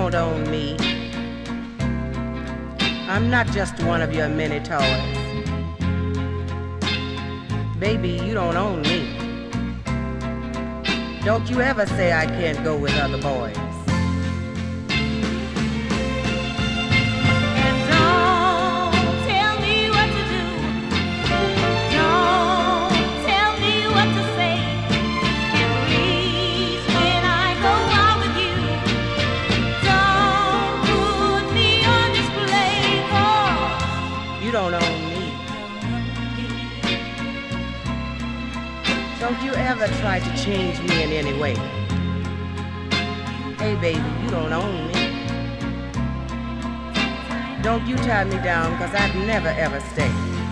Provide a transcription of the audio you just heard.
don't own me. I'm not just one of your many toys. Baby, you don't own me. Don't you ever say I can't go with other boys. And don't tell me what to do. Don't tell me what to say. And please, when I go out with you, don't put me on display. 'Cause You don't own me. Don't you ever try to change me in any way. Hey baby, you don't own me. Don't you tie me down, 'cause I'd never ever stay.